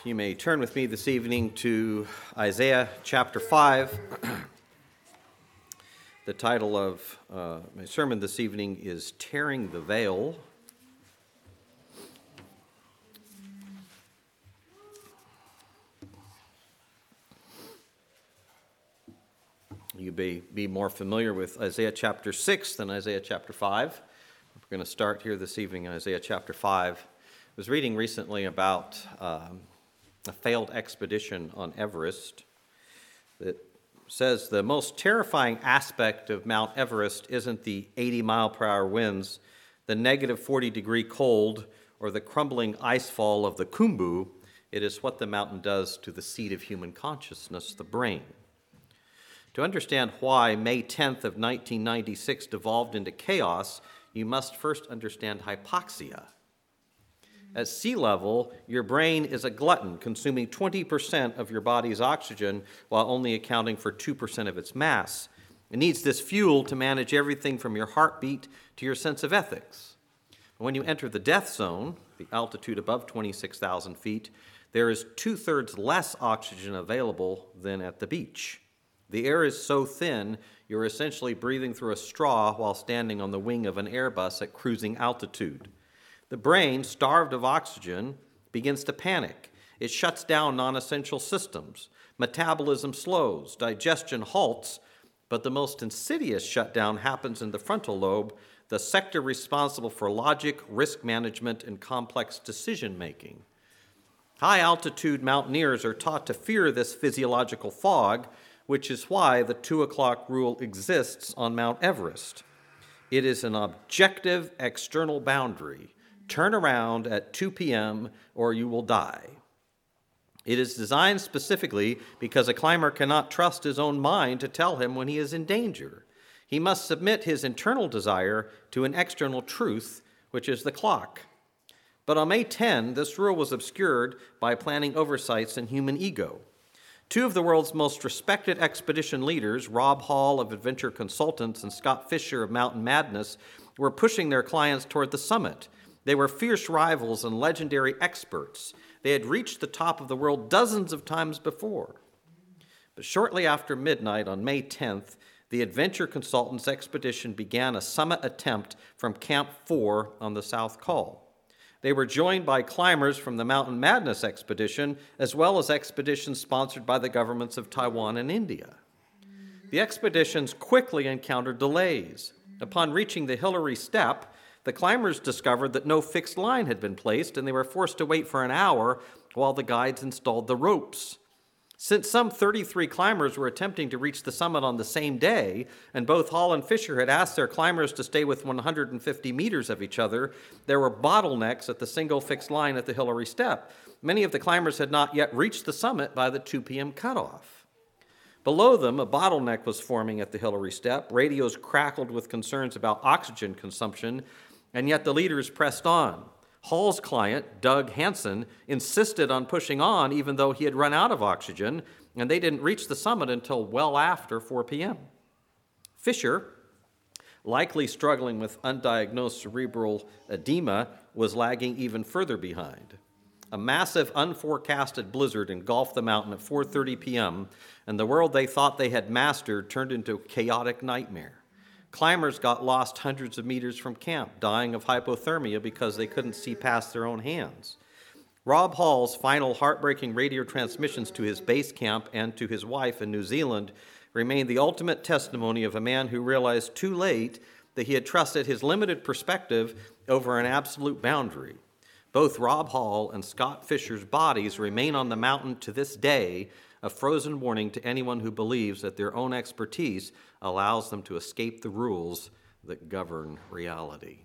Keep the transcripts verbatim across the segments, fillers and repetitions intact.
you may turn with me this evening to Isaiah chapter five. The title of uh, my sermon this evening is Tearing the Veil. You may be more familiar with Isaiah chapter six than Isaiah chapter five. We're going to start here this evening in Isaiah chapter five. I was reading recently about um, a failed expedition on Everest that says the most terrifying aspect of Mount Everest isn't the eighty mile per hour winds, the negative forty degree cold, or the crumbling icefall of the Khumbu. It is what the mountain does to the seat of human consciousness, the brain. To understand why May tenth of nineteen ninety-six devolved into chaos, you must first understand hypoxia. At sea level, your brain is a glutton, consuming twenty percent of your body's oxygen while only accounting for two percent of its mass. It needs this fuel to manage everything from your heartbeat to your sense of ethics. When you enter the death zone, the altitude above twenty-six thousand feet, there is two-thirds less oxygen available than at the beach. The air is so thin, you're essentially breathing through a straw while standing on the wing of an Airbus at cruising altitude. The brain, starved of oxygen, begins to panic. It shuts down non-essential systems. Metabolism slows, digestion halts, but the most insidious shutdown happens in the frontal lobe, the sector responsible for logic, risk management, and complex decision-making. High-altitude mountaineers are taught to fear this physiological fog, which is why the two o'clock rule exists on Mount Everest. It is an objective external boundary. Turn around at two p.m. or you will die. It is designed specifically because a climber cannot trust his own mind to tell him when he is in danger. He must submit his internal desire to an external truth, which is the clock. But on May tenth, this rule was obscured by planning oversights and human ego. Two of the world's most respected expedition leaders, Rob Hall of Adventure Consultants and Scott Fisher of Mountain Madness, were pushing their clients toward the summit. They were fierce rivals and legendary experts. They had reached the top of the world dozens of times before. But shortly after midnight on May tenth, the Adventure Consultants expedition began a summit attempt from Camp four on the South Col. They were joined by climbers from the Mountain Madness expedition, as well as expeditions sponsored by the governments of Taiwan and India. The expeditions quickly encountered delays. Upon reaching the Hillary Step, the climbers discovered that no fixed line had been placed, and they were forced to wait for an hour while the guides installed the ropes. Since some thirty-three climbers were attempting to reach the summit on the same day, and both Hall and Fisher had asked their climbers to stay within one hundred fifty meters of each other, there were bottlenecks at the single fixed line at the Hillary Step. Many of the climbers had not yet reached the summit by the two p.m. cutoff. Below them, a bottleneck was forming at the Hillary Step. Radios crackled with concerns about oxygen consumption, and yet the leaders pressed on. Hall's client, Doug Hansen, insisted on pushing on even though he had run out of oxygen, and they didn't reach the summit until well after four p.m. Fisher, likely struggling with undiagnosed cerebral edema, was lagging even further behind. A massive, unforecasted blizzard engulfed the mountain at four thirty p.m., and the world they thought they had mastered turned into a chaotic nightmare. Climbers got lost hundreds of meters from camp, dying of hypothermia because they couldn't see past their own hands. Rob Hall's final heartbreaking radio transmissions to his base camp and to his wife in New Zealand remain the ultimate testimony of a man who realized too late that he had trusted his limited perspective over an absolute boundary. Both Rob Hall and Scott Fisher's bodies remain on the mountain to this day, a frozen warning to anyone who believes that their own expertise allows them to escape the rules that govern reality.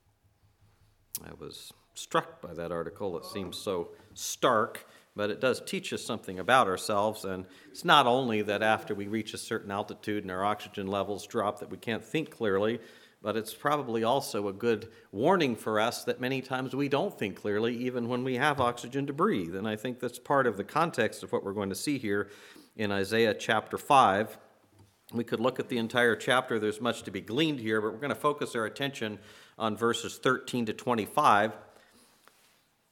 I was struck by that article. It seems so stark, but it does teach us something about ourselves. And it's not only that after we reach a certain altitude and our oxygen levels drop that we can't think clearly, but it's probably also a good warning for us that many times we don't think clearly even when we have oxygen to breathe. And I think that's part of the context of what we're going to see here in Isaiah chapter five. We could look at the entire chapter. There's much to be gleaned here, but we're going to focus our attention on verses thirteen to twenty-five.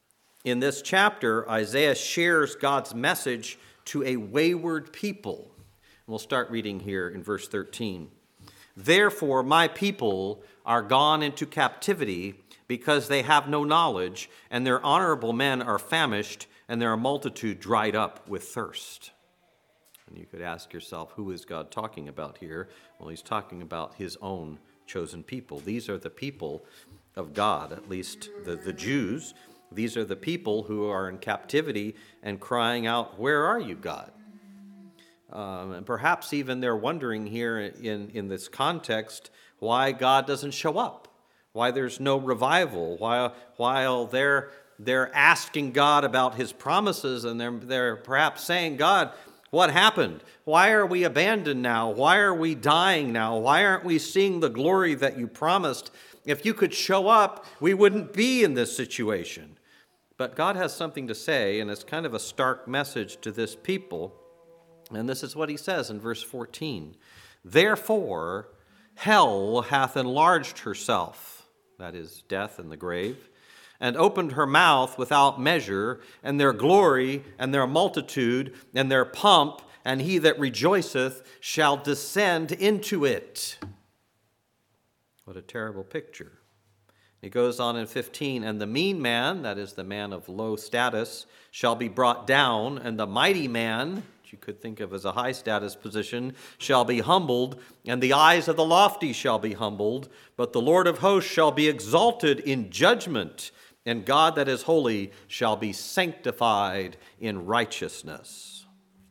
In this chapter, Isaiah shares God's message to a wayward people. We'll start reading here in verse thirteen. Therefore, my people are gone into captivity because they have no knowledge, and their honorable men are famished, and their multitude dried up with thirst. And you could ask yourself, who is God talking about here? Well, he's talking about his own chosen people. These are the people of God, at least the, the Jews. These are the people who are in captivity and crying out, where are you, God? Um, and perhaps even they're wondering here in, in this context why God doesn't show up, why there's no revival, while, while they're, they're asking God about his promises, and they're, they're perhaps saying, God, what happened? Why are we abandoned now? Why are we dying now? Why aren't we seeing the glory that you promised? If you could show up, we wouldn't be in this situation. But God has something to say, and it's kind of a stark message to this people. And this is what he says in verse fourteen. Therefore, hell hath enlarged herself, that is, death and the grave, and opened her mouth without measure, and their glory, and their multitude, and their pomp, and he that rejoiceth shall descend into it. What a terrible picture. He goes on in fifteen, and the mean man, that is the man of low status, shall be brought down, and the mighty man, which you could think of as a high status position, shall be humbled, and the eyes of the lofty shall be humbled, but the Lord of hosts shall be exalted in judgment, and God that is holy shall be sanctified in righteousness.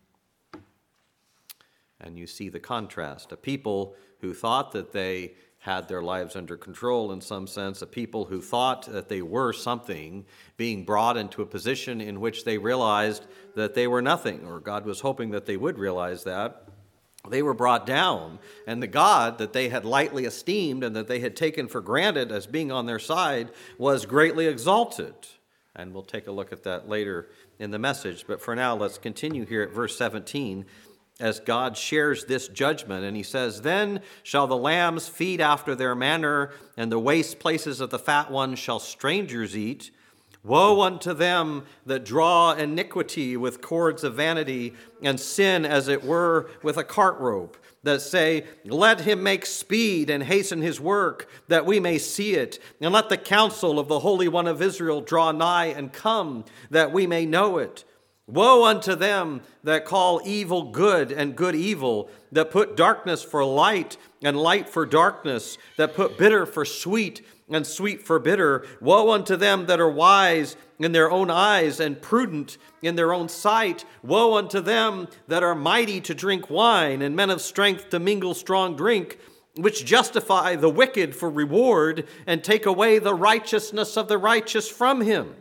And you see the contrast. A people who thought that they had their lives under control in some sense, a people who thought that they were something, being brought into a position in which they realized that they were nothing, or God was hoping that they would realize that. They were brought down, and the God that they had lightly esteemed and that they had taken for granted as being on their side was greatly exalted. And we'll take a look at that later in the message. But for now, let's continue here at verse seventeen. As God shares this judgment, and he says, Then shall the lambs feed after their manner, and the waste places of the fat ones shall strangers eat. Woe unto them that draw iniquity with cords of vanity, and sin as it were with a cart rope, that say, Let him make speed and hasten his work, that we may see it. And let the counsel of the Holy One of Israel draw nigh and come, that we may know it. Woe unto them that call evil good and good evil, that put darkness for light and light for darkness, that put bitter for sweet and sweet for bitter. Woe unto them that are wise in their own eyes and prudent in their own sight. Woe unto them that are mighty to drink wine and men of strength to mingle strong drink, which justify the wicked for reward and take away the righteousness of the righteous from him.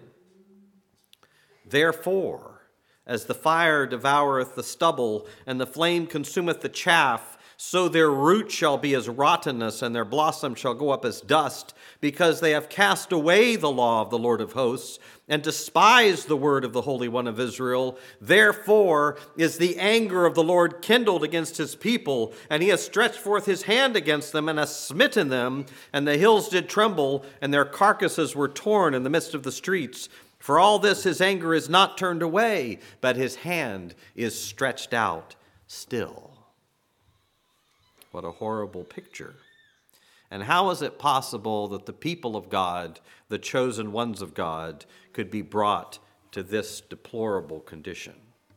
Therefore, as the fire devoureth the stubble, and the flame consumeth the chaff, so their root shall be as rottenness, and their blossom shall go up as dust, because they have cast away the law of the Lord of hosts, and despised the word of the Holy One of Israel. Therefore is the anger of the Lord kindled against his people, and he has stretched forth his hand against them, and has smitten them, and the hills did tremble, and their carcasses were torn in the midst of the streets. For all this his anger is not turned away, but his hand is stretched out still. What a horrible picture. And how is it possible that the people of God, the chosen ones of God, could be brought to this deplorable condition?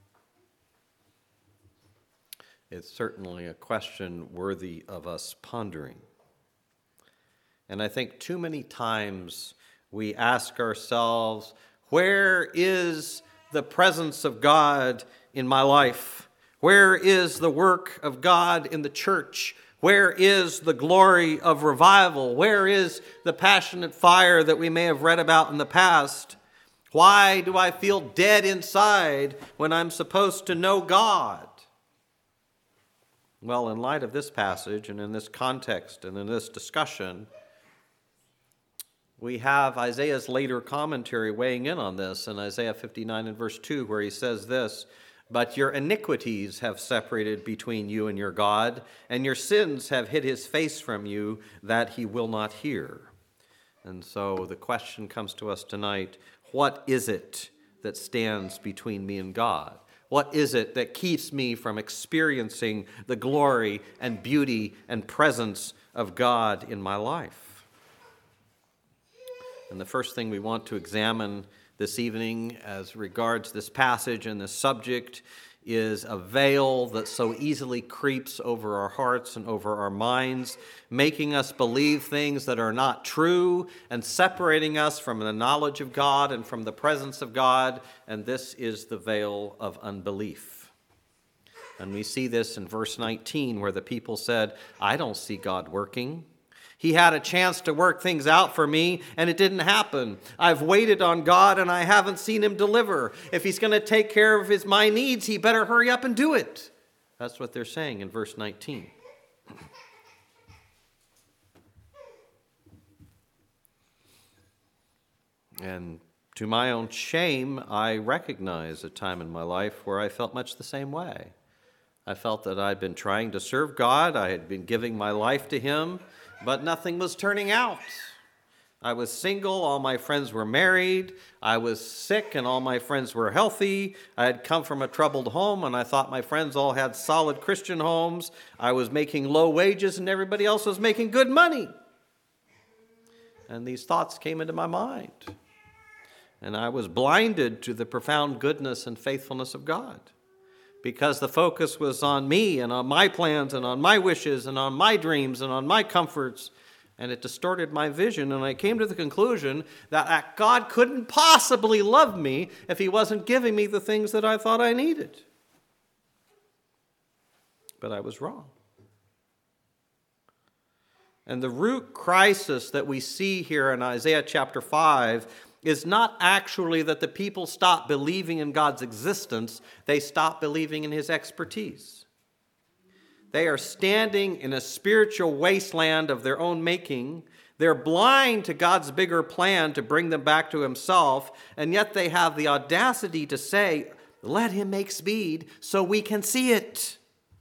It's certainly a question worthy of us pondering. And I think too many times we ask ourselves, where is the presence of God in my life? Where is the work of God in the church? Where is the glory of revival? Where is the passionate fire that we may have read about in the past? Why do I feel dead inside when I'm supposed to know God? Well, in light of this passage and in this context and in this discussion, we have Isaiah's later commentary weighing in on this in Isaiah fifty-nine and verse two, where he says this, But your iniquities have separated between you and your God, and your sins have hid his face from you, that he will not hear. And so the question comes to us tonight, what is it that stands between me and God? What is it that keeps me from experiencing the glory and beauty and presence of God in my life? And the first thing we want to examine this evening as regards this passage and this subject is a veil that so easily creeps over our hearts and over our minds, making us believe things that are not true and separating us from the knowledge of God and from the presence of God, and this is the veil of unbelief. And we see this in verse nineteen, where the people said, I don't see God working. He had a chance to work things out for me, and it didn't happen. I've waited on God, and I haven't seen him deliver. If he's going to take care of his my needs, he better hurry up and do it. That's what they're saying in verse nineteen. And to my own shame, I recognize a time in my life where I felt much the same way. I felt that I'd been trying to serve God. I had been giving my life to him, but nothing was turning out. I was single, all my friends were married. I was sick, and all my friends were healthy. I had come from a troubled home, and I thought my friends all had solid Christian homes. I was making low wages, and everybody else was making good money. And these thoughts came into my mind. And I was blinded to the profound goodness and faithfulness of God, because the focus was on me and on my plans and on my wishes and on my dreams and on my comforts, and it distorted my vision. And I came to the conclusion that God couldn't possibly love me if he wasn't giving me the things that I thought I needed. But I was wrong. And the root crisis that we see here in Isaiah chapter five is not actually that the people stop believing in God's existence, they stop believing in his expertise. They are standing in a spiritual wasteland of their own making. They're blind to God's bigger plan to bring them back to himself, and yet they have the audacity to say, let him make speed so we can see it.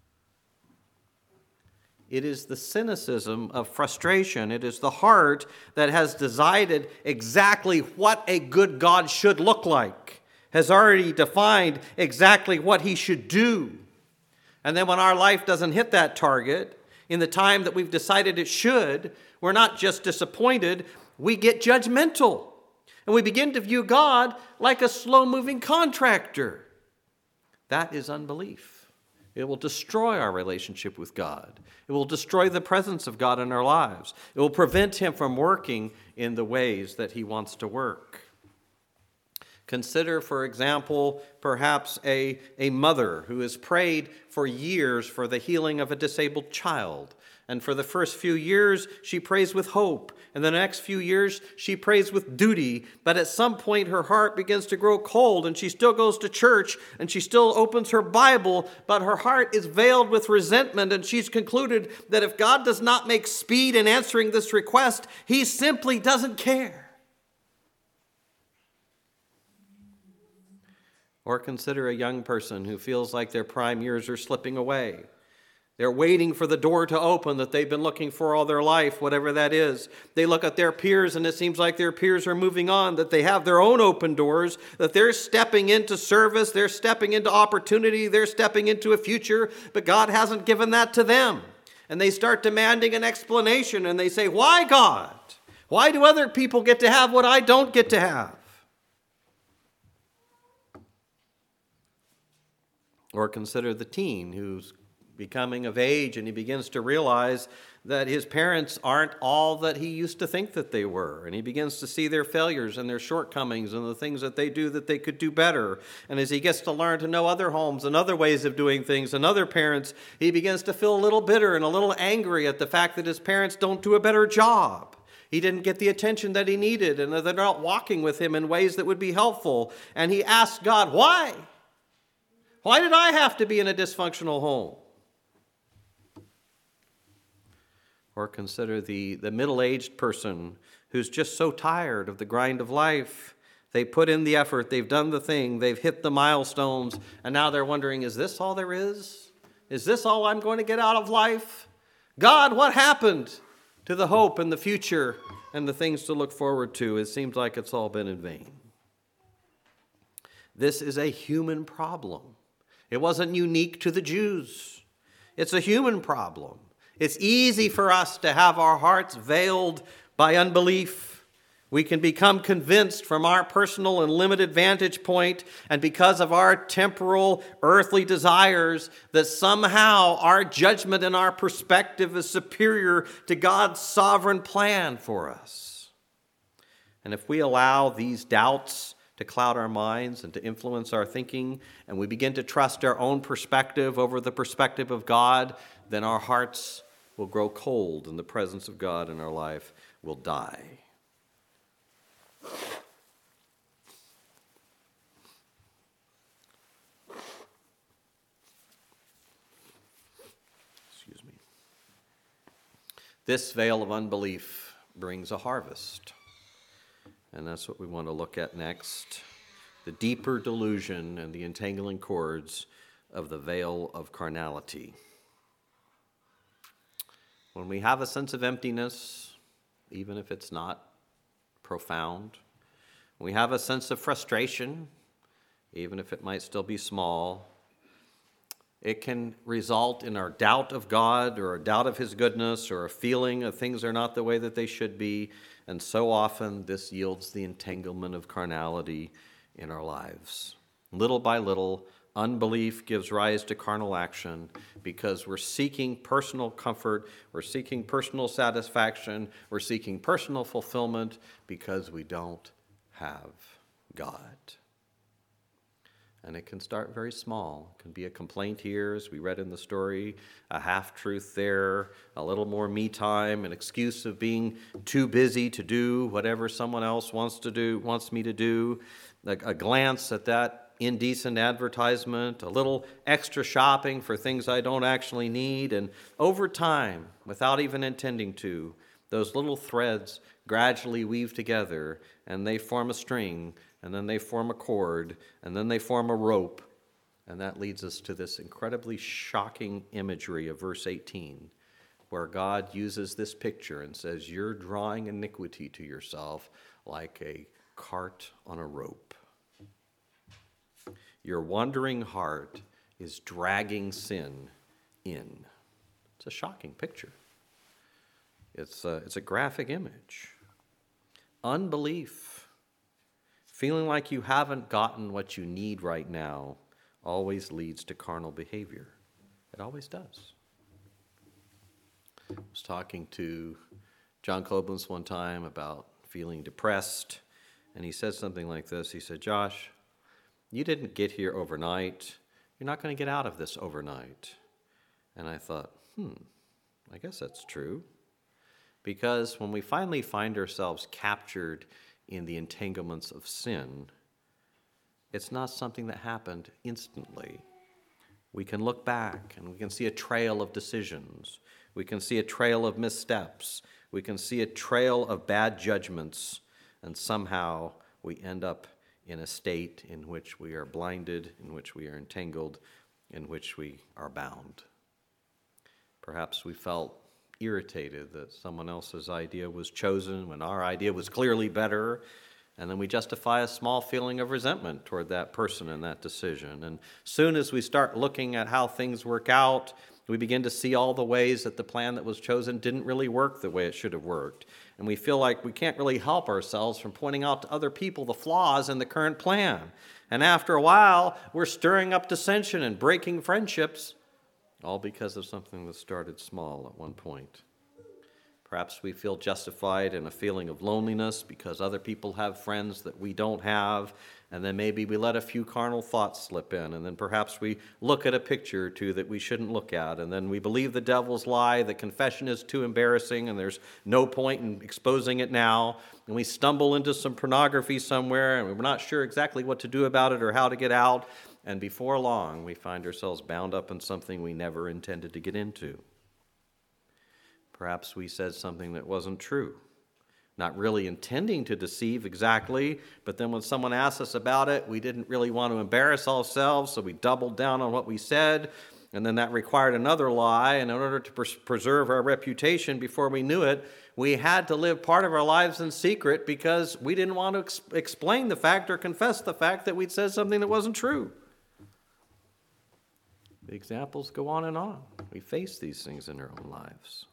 It is the cynicism of frustration. It is the heart that has decided exactly what a good God should look like, has already defined exactly what he should do. And then when our life doesn't hit that target in the time that we've decided it should, we're not just disappointed, we get judgmental. And we begin to view God like a slow-moving contractor. That is unbelief. It will destroy our relationship with God. It will destroy the presence of God in our lives. It will prevent him from working in the ways that he wants to work. Consider, for example, perhaps a, a mother who has prayed for years for the healing of a disabled child. And for the first few years, she prays with hope. And the next few years, she prays with duty. But at some point, her heart begins to grow cold, and she still goes to church, and she still opens her Bible, but her heart is veiled with resentment, and she's concluded that if God does not make speed in answering this request, he simply doesn't care. Or consider a young person who feels like their prime years are slipping away. They're waiting for the door to open that they've been looking for all their life, whatever that is. They look at their peers, and it seems like their peers are moving on, that they have their own open doors, that they're stepping into service, they're stepping into opportunity, they're stepping into a future, but God hasn't given that to them. And they start demanding an explanation, and they say, why, God? Why do other people get to have what I don't get to have? Or consider the teen who's becoming of age, and he begins to realize that his parents aren't all that he used to think that they were. And he begins to see their failures and their shortcomings and the things that they do that they could do better. And as he gets to learn to know other homes and other ways of doing things and other parents, he begins to feel a little bitter and a little angry at the fact that his parents don't do a better job. He didn't get the attention that he needed, and they're not walking with him in ways that would be helpful. And he asks God, why? Why did I have to be in a dysfunctional home? Or consider the, the middle-aged person who's just so tired of the grind of life. They put in the effort, they've done the thing, they've hit the milestones, and now they're wondering, is this all there is? Is this all I'm going to get out of life? God, what happened to the hope and the future and the things to look forward to? It seems like it's all been in vain. This is a human problem. It wasn't unique to the Jews. It's a human problem. It's easy for us to have our hearts veiled by unbelief. We can become convinced from our personal and limited vantage point and because of our temporal, earthly desires that somehow our judgment and our perspective is superior to God's sovereign plan for us. And if we allow these doubts to cloud our minds and to influence our thinking, and we begin to trust our own perspective over the perspective of God, then our hearts will grow cold and the presence of God in our life will die. Excuse me. This veil of unbelief brings a harvest. And that's what we want to look at next. The deeper delusion and the entangling cords of the veil of carnality. When we have a sense of emptiness, even if it's not profound, when we have a sense of frustration, even if it might still be small, it can result in our doubt of God or a doubt of His goodness or a feeling of things are not the way that they should be. And so often this yields the entanglement of carnality in our lives. Little by little, unbelief gives rise to carnal action because we're seeking personal comfort, we're seeking personal satisfaction, we're seeking personal fulfillment because we don't have God. And it can start very small. It can be a complaint here, as we read in the story, a half-truth there, a little more me time, an excuse of being too busy to do whatever someone else wants to do, wants me to do, a, a glance at that indecent advertisement, a little extra shopping for things I don't actually need, and over time, without even intending to, those little threads gradually weave together, and they form a string, and then they form a cord, and then they form a rope. And that leads us to this incredibly shocking imagery of verse eighteen, where God uses this picture and says, you're drawing iniquity to yourself like a cart on a rope. Your wandering heart is dragging sin in. It's a shocking picture. It's a, it's a graphic image. Unbelief, feeling like you haven't gotten what you need right now, always leads to carnal behavior. It always does. I was talking to John Koblenz one time about feeling depressed, and he said something like this. He said, Josh, you didn't get here overnight. You're not going to get out of this overnight. And I thought, hmm, I guess that's true. Because when we finally find ourselves captured in the entanglements of sin, it's not something that happened instantly. We can look back and we can see a trail of decisions. We can see a trail of missteps. We can see a trail of bad judgments. And somehow we end up in a state in which we are blinded, in which we are entangled, in which we are bound. Perhaps we felt irritated that someone else's idea was chosen when our idea was clearly better, and then we justify a small feeling of resentment toward that person and that decision. And soon as we start looking at how things work out, we begin to see all the ways that the plan that was chosen didn't really work the way it should have worked. And we feel like we can't really help ourselves from pointing out to other people the flaws in the current plan. And after a while, we're stirring up dissension and breaking friendships, all because of something that started small at one point. Perhaps we feel justified in a feeling of loneliness because other people have friends that we don't have, and then maybe we let a few carnal thoughts slip in, and then perhaps we look at a picture or two that we shouldn't look at, and then we believe the devil's lie that confession is too embarrassing and there's no point in exposing it now, and we stumble into some pornography somewhere, and we're not sure exactly what to do about it or how to get out, and before long we find ourselves bound up in something we never intended to get into. Perhaps we said something that wasn't true, not really intending to deceive exactly, but then when someone asked us about it, we didn't really want to embarrass ourselves, so we doubled down on what we said, And then that required another lie, and in order to pres- preserve our reputation before we knew it, we had to live part of our lives in secret because we didn't want to ex- explain the fact or confess the fact that we'd said something that wasn't true. The examples go on and on. We face these things in our own lives.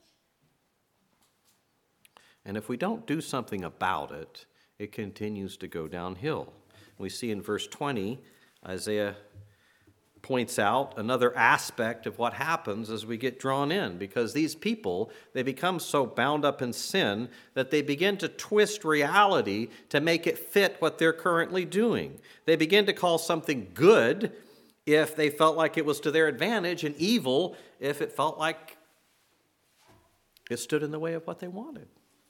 And if we don't do something about it, it continues to go downhill. We see in verse twenty, Isaiah points out another aspect of what happens as we get drawn in, because these people, they become so bound up in sin that they begin to twist reality to make it fit what they're currently doing. They begin to call something good if they felt like it was to their advantage, and evil if it felt like it stood in the way of what they wanted.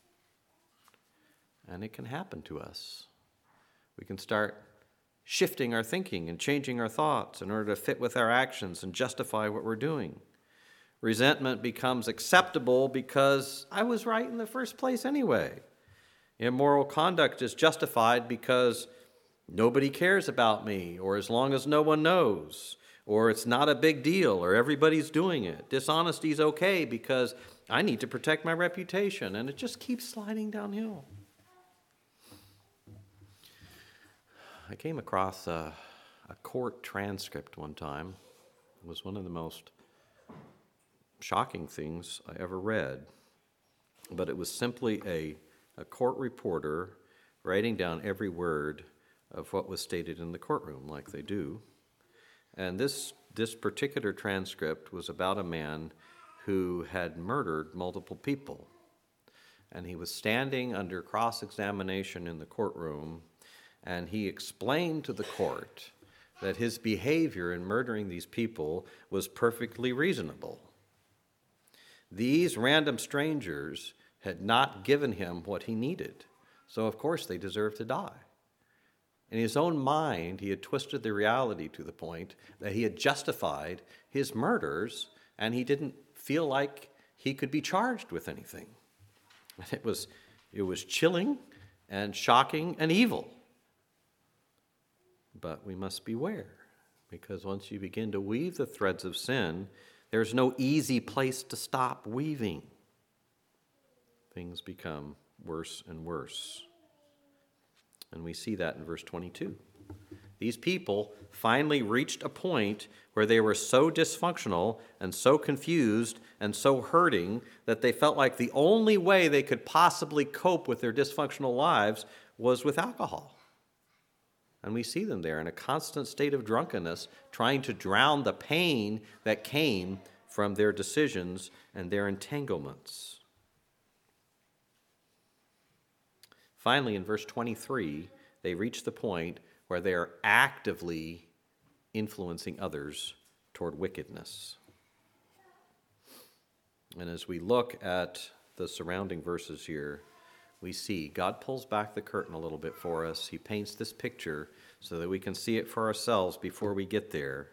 And it can happen to us. We can start shifting our thinking and changing our thoughts in order to fit with our actions and justify what we're doing. Resentment becomes acceptable because I was right in the first place anyway. Immoral conduct is justified because nobody cares about me, or as long as no one knows, or it's not a big deal, or everybody's doing it. Dishonesty is okay because I need to protect my reputation, and it just keeps sliding downhill. I came across a, a court transcript one time. It was one of the most shocking things I ever read. But it was simply a, a court reporter writing down every word of what was stated in the courtroom, like they do. And this, this particular transcript was about a man who had murdered multiple people. And he was standing under cross-examination in the courtroom, and he explained to the court that his behavior in murdering these people was perfectly reasonable. These random strangers had not given him what he needed, so of course they deserved to die. In his own mind, he had twisted the reality to the point that he had justified his murders, and he didn't feel like he could be charged with anything. It was, it was chilling and shocking and evil. But we must beware, because once you begin to weave the threads of sin, there's no easy place to stop weaving. Things become worse and worse. And we see that in verse twenty-two. These people finally reached a point where they were so dysfunctional and so confused and so hurting that they felt like the only way they could possibly cope with their dysfunctional lives was with alcohol. And we see them there in a constant state of drunkenness, trying to drown the pain that came from their decisions and their entanglements. Finally, in verse twenty-three, they reach the point where they are actively influencing others toward wickedness. And as we look at the surrounding verses here, we see God pulls back the curtain a little bit for us. He paints this picture so that we can see it for ourselves before we get there.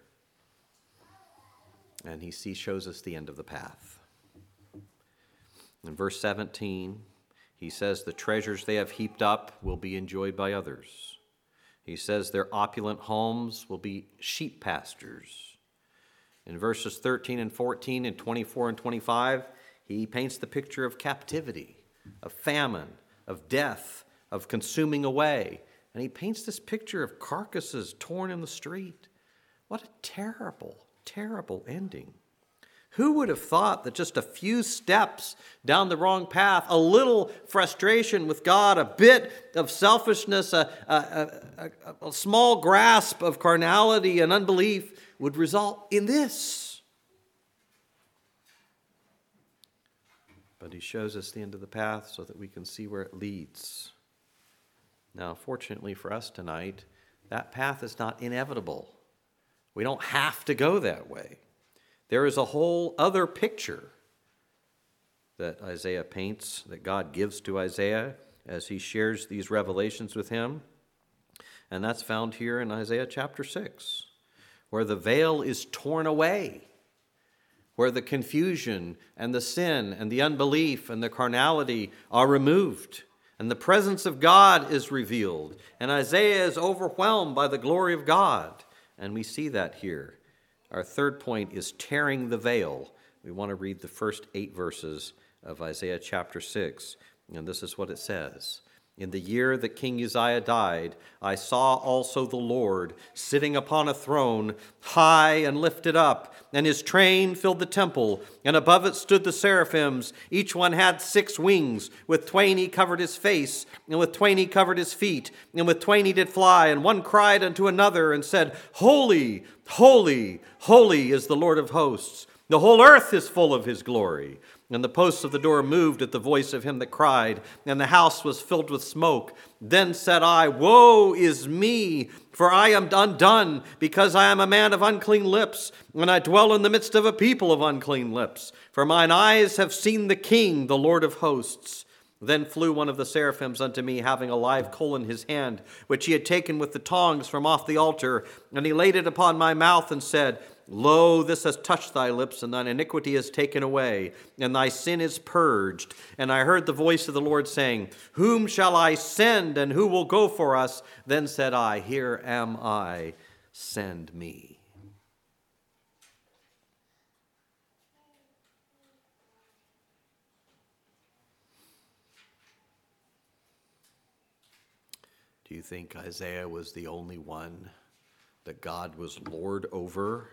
And he see, shows us the end of the path. In verse seventeen, he says the treasures they have heaped up will be enjoyed by others. He says their opulent homes will be sheep pastures. In verses thirteen and fourteen and twenty-four and twenty-five, he paints the picture of captivity, of famine, of death, of consuming away. And he paints this picture of carcasses torn in the street. What a terrible, terrible ending. Who would have thought that just a few steps down the wrong path, a little frustration with God, a bit of selfishness, a, a, a, a small grasp of carnality and unbelief would result in this? But he shows us the end of the path so that we can see where it leads. Now, fortunately for us tonight, that path is not inevitable. We don't have to go that way. There is a whole other picture that Isaiah paints, that God gives to Isaiah as he shares these revelations with him. And that's found here in Isaiah chapter six, where the veil is torn away, where the confusion and the sin and the unbelief and the carnality are removed, and the presence of God is revealed. And Isaiah is overwhelmed by the glory of God. And we see that here. Our third point is tearing the veil. We want to read the first eight verses of Isaiah chapter six, and this is what it says. In the year that King Uzziah died, I saw also the Lord sitting upon a throne, high and lifted up, and his train filled the temple, and above it stood the seraphims. Each one had six wings. With twain he covered his face, and with twain he covered his feet, and with twain he did fly. And one cried unto another and said, Holy, holy, holy is the Lord of hosts. The whole earth is full of his glory. And the posts of the door moved at the voice of him that cried, and the house was filled with smoke. Then said I, Woe is me, for I am undone, because I am a man of unclean lips, and I dwell in the midst of a people of unclean lips. For mine eyes have seen the King, the Lord of hosts. Then flew one of the seraphims unto me, having a live coal in his hand, which he had taken with the tongs from off the altar. And he laid it upon my mouth and said, Lo, this has touched thy lips, and thine iniquity is taken away, and thy sin is purged. And I heard the voice of the Lord saying, Whom shall I send, and who will go for us? Then said I, Here am I, send me. Do you think Isaiah was the only one that God was Lord over?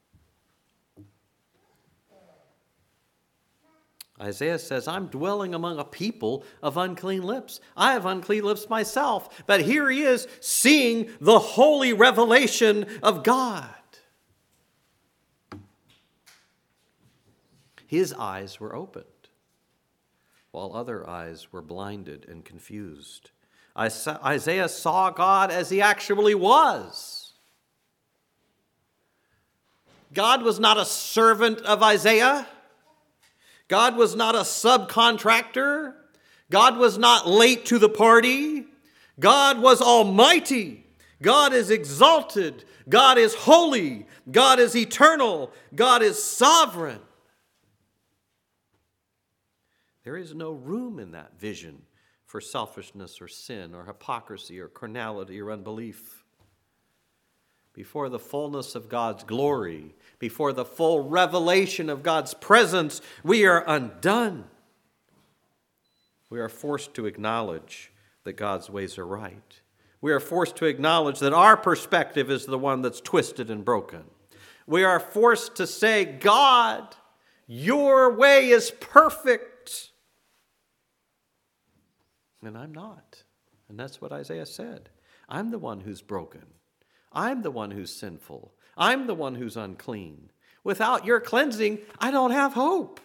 Isaiah says, I'm dwelling among a people of unclean lips. I have unclean lips myself. But here he is seeing the holy revelation of God. His eyes were opened, while other eyes were blinded and confused. Isaiah saw God as he actually was. God was not a servant of Isaiah. God was not a subcontractor. God was not late to the party. God was almighty. God is exalted. God is holy. God is eternal. God is sovereign. There is no room in that vision for selfishness or sin or hypocrisy or carnality or unbelief. Before the fullness of God's glory, before the full revelation of God's presence, we are undone. We are forced to acknowledge that God's ways are right. We are forced to acknowledge that our perspective is the one that's twisted and broken. We are forced to say, God, your way is perfect. And I'm not. And that's what Isaiah said. I'm the one who's broken. I'm the one who's sinful. I'm the one who's unclean. Without your cleansing, I don't have hope.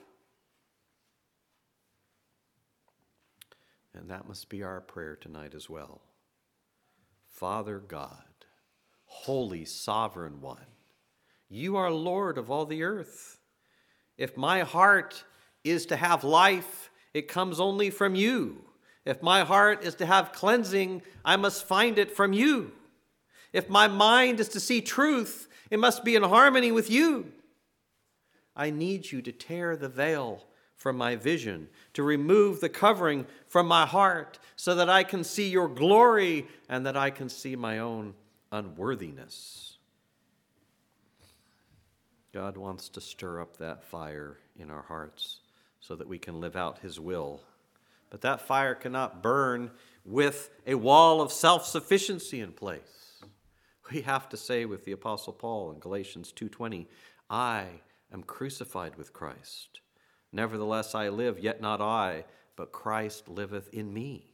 And that must be our prayer tonight as well. Father God, holy sovereign one, you are Lord of all the earth. If my heart is to have life, it comes only from you. If my heart is to have cleansing, I must find it from you. If my mind is to see truth, it must be in harmony with you. I need you to tear the veil from my vision, to remove the covering from my heart, so that I can see your glory and that I can see my own unworthiness. God wants to stir up that fire in our hearts so that we can live out his will. But that fire cannot burn with a wall of self-sufficiency in place. We have to say with the Apostle Paul in Galatians two twenty, I am crucified with Christ. Nevertheless I live, yet not I, but Christ liveth in me.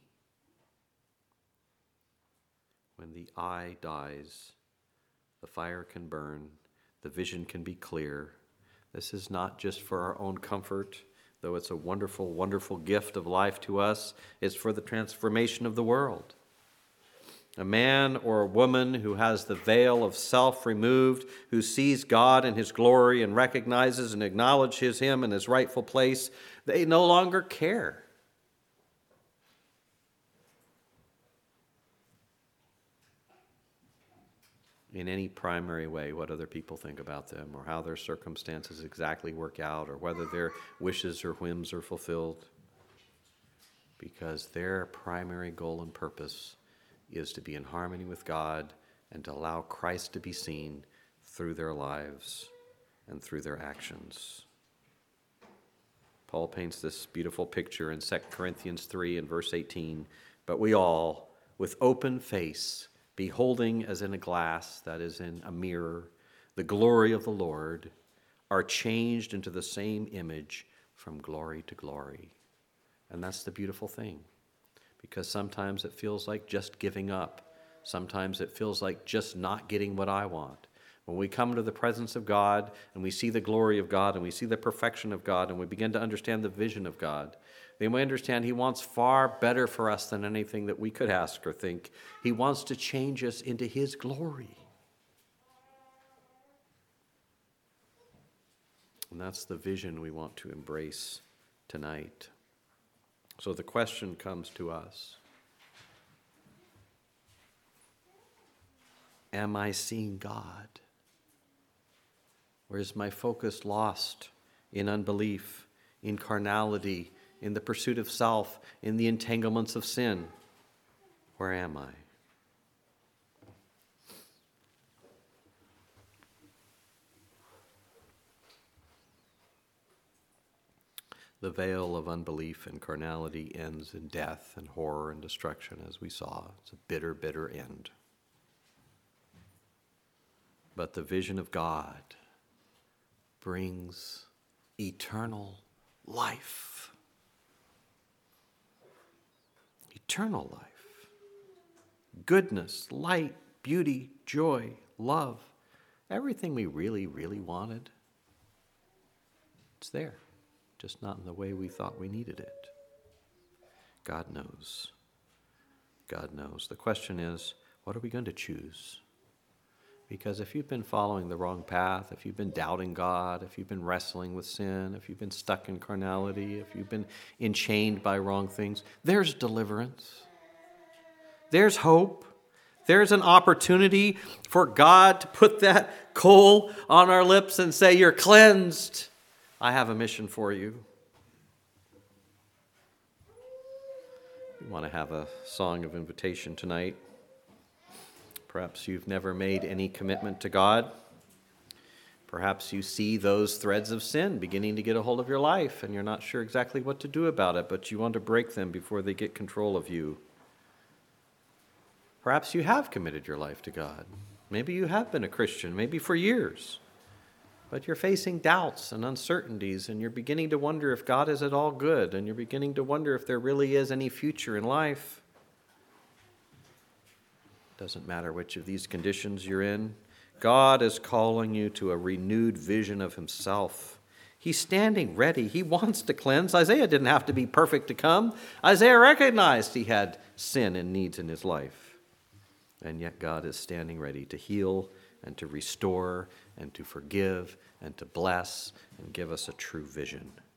When the I dies, the fire can burn, the vision can be clear. This is not just for our own comfort, though it's a wonderful, wonderful gift of life to us. It's for the transformation of the world. A man or a woman who has the veil of self removed, who sees God in his glory and recognizes and acknowledges him in his rightful place, they no longer care. In any primary way what other people think about them or how their circumstances exactly work out or whether their wishes or whims are fulfilled. Because their primary goal and purpose is to be in harmony with God and to allow Christ to be seen through their lives and through their actions. Paul paints this beautiful picture in Second Corinthians three and verse eighteen. But we all, with open face, beholding as in a glass, that is in a mirror, the glory of the Lord, are changed into the same image from glory to glory. And that's the beautiful thing, because sometimes it feels like just giving up. Sometimes it feels like just not getting what I want. When we come to the presence of God and we see the glory of God and we see the perfection of God and we begin to understand the vision of God, then we understand He wants far better for us than anything that we could ask or think. He wants to change us into His glory. And that's the vision we want to embrace tonight. So the question comes to us: am I seeing God? Or is my focus lost in unbelief, in carnality, in the pursuit of self, in the entanglements of sin? Where am I? The veil of unbelief and carnality ends in death and horror and destruction, as we saw. It's a bitter, bitter end. But the vision of God brings eternal life. Eternal life. Goodness, light, beauty, joy, love. Everything we really, really wanted. It's there, just not in the way we thought we needed it. God knows. God knows. The question is, what are we going to choose? Because if you've been following the wrong path, if you've been doubting God, if you've been wrestling with sin, if you've been stuck in carnality, if you've been enchained by wrong things, there's deliverance. There's hope. There's an opportunity for God to put that coal on our lips and say, you're cleansed. I have a mission for you. We want to have a song of invitation tonight. Perhaps you've never made any commitment to God. Perhaps you see those threads of sin beginning to get a hold of your life and you're not sure exactly what to do about it, but you want to break them before they get control of you. Perhaps you have committed your life to God. Maybe you have been a Christian, maybe for years, but you're facing doubts and uncertainties and you're beginning to wonder if God is at all good and you're beginning to wonder if there really is any future in life. Doesn't matter which of these conditions you're in. God is calling you to a renewed vision of Himself. He's standing ready. He wants to cleanse. Isaiah didn't have to be perfect to come. Isaiah recognized he had sin and needs in his life. And yet God is standing ready to heal and to restore and to forgive and to bless and give us a true vision.